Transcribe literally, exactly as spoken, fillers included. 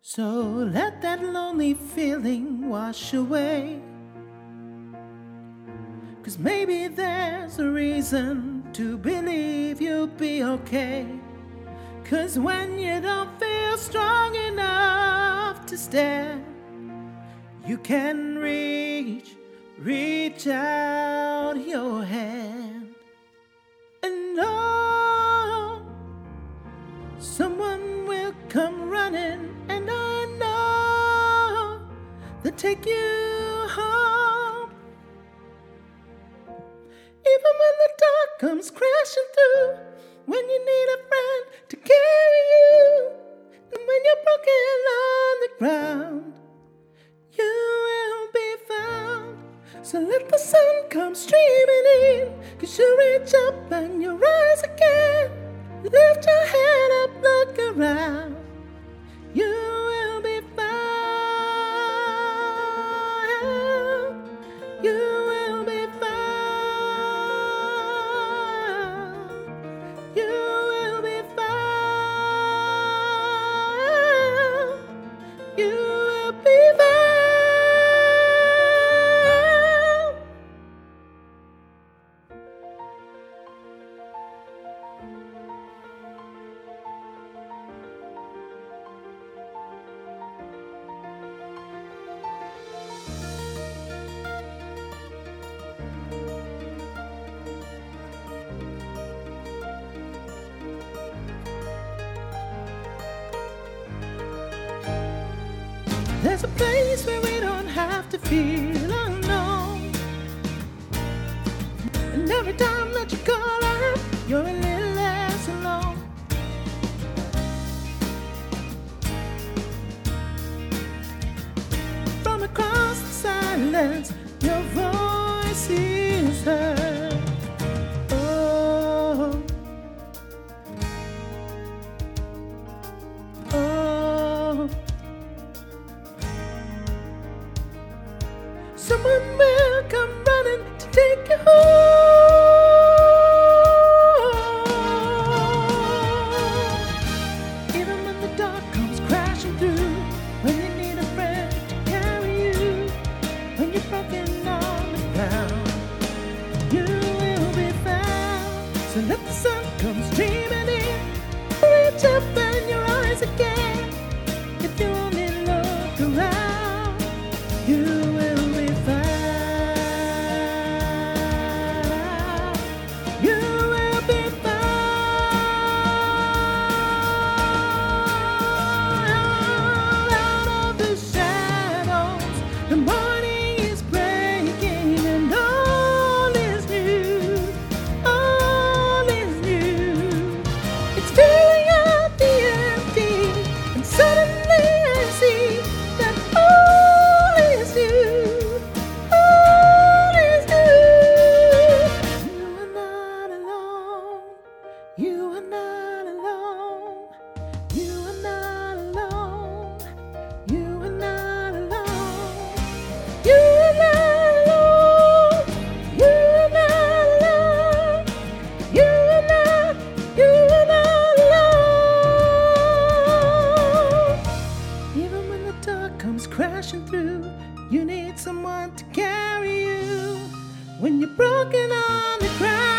So let that lonely feeling wash away. 'Cause maybe there's a reason to believe you'll be okay. 'Cause when you don't feel strong enough to stand, you can reach, reach out your hand. And oh, someone will come running, and I know they'll take you home. Even when the dark comes crashing through, when you need a friend to carry you, and when you're broken on the ground, you will be found. So let the sun come streaming in, 'cause you reach up and you rise again. Lift your head up, look around, you will be found. You will be found. You will be found. You will be found. There's a place where we don't have to feel alone. And every time that you call out, you're a little less alone. From across the silence, your voice is heard. Oh, oh. Someone will come running to take you home. Even when the dark comes crashing through, when you need a friend to carry you, when you're broken on the ground, you will be found. So let the sun come streaming in, reach up and your eyes again. If you only look around, you will be found. You will be found. Out of the shadows, the morning is breaking, and all is new. All is new. It's filling up the empty, and suddenly I see that all is new. All is new. You are not alone. You are not alone. You are not alone. You are not alone. You are not alone. You are not alone. You are not, you are not alone. Even when the dark comes crashing through, you need someone to carry you. When you're broken on the ground,